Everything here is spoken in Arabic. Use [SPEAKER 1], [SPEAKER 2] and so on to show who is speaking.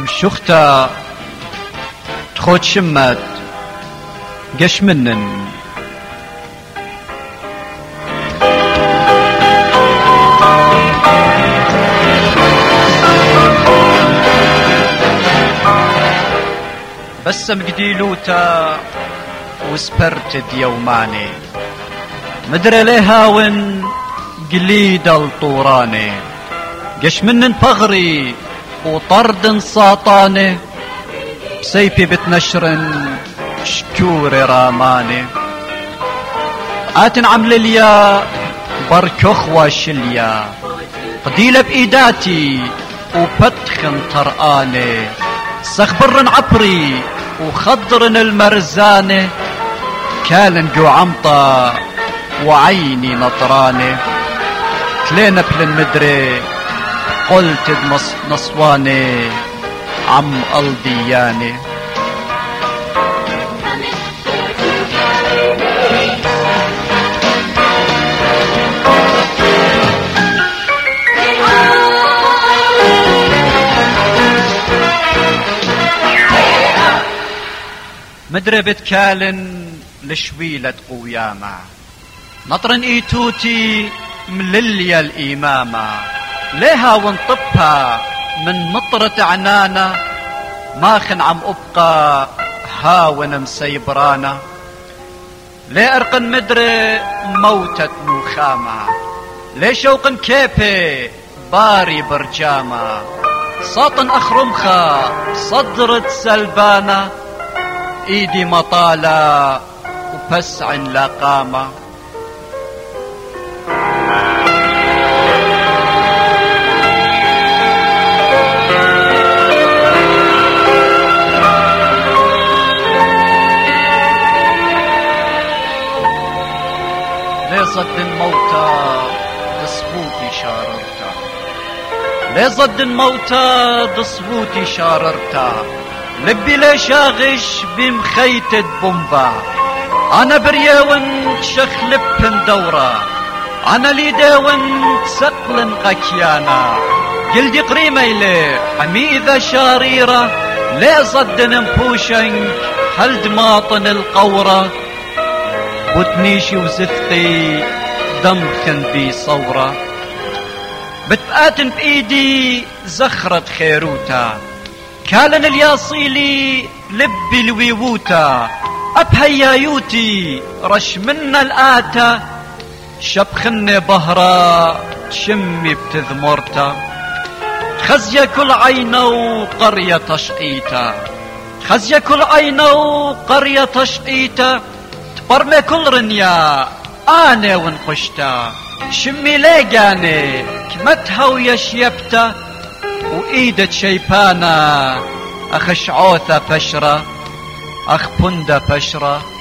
[SPEAKER 1] شختا تخوت شمت قش منن بس مقديلوتا وسبرت ديوماني مدري ليها وين قليد الطوراني قش منن بغري وطرد ساطاني بسيفي بتنشرن شكوري راماني آتن عمل ليا بركخ وشليا قديلة بإيداتي وبتخن طرقاني سخبرن عبري وخضرن المرزاني كالن جو عمطة وعيني نطراني تلينا بلن مدري قلت نصواني عم الدياني مدري بتكالن لشويلة قويامة نطرن ايتوتي ملليا الإمامة ليها ونطبها من مطرة عنانة ماخن عم أبقى هاون مسيبرانا ليه أرقن مدري موتة نوخامة ليه شوقن كيبي باري برجامة ساطن أخرمخة صدرت سلبانة ايدي مطالة وبسع لاقامة ليصد الموتى تصبوتي شاررتا ليصد الموتى تصبوتي شاررتا لبي ليش اغش بمخيتة بومبا انا برياون شخلبن دورة انا ليداون سقلن غكيانا جلدي قريمي لي حميذة شاريرة لي صدن مبوشنك هل دماطن القورة بوتنيشي وزفتي دمخن بي صورة بتقاتن بإيدي زخرة خيروتا كالن الياصيلي لبي الويوتا أبهيايوتي رش منا الآتا شبخن بهرا شمي بتذمرتا خزيا كل عينه وقرية تشقيتا خزيا كل عينه وقرية تشقيتا تبرمي كل رنيا آني ونقشتا شمي ليقاني كمتها ويشيبتا وإيدة شيبانا أخش عوثة بشرة أخ بندة بشرة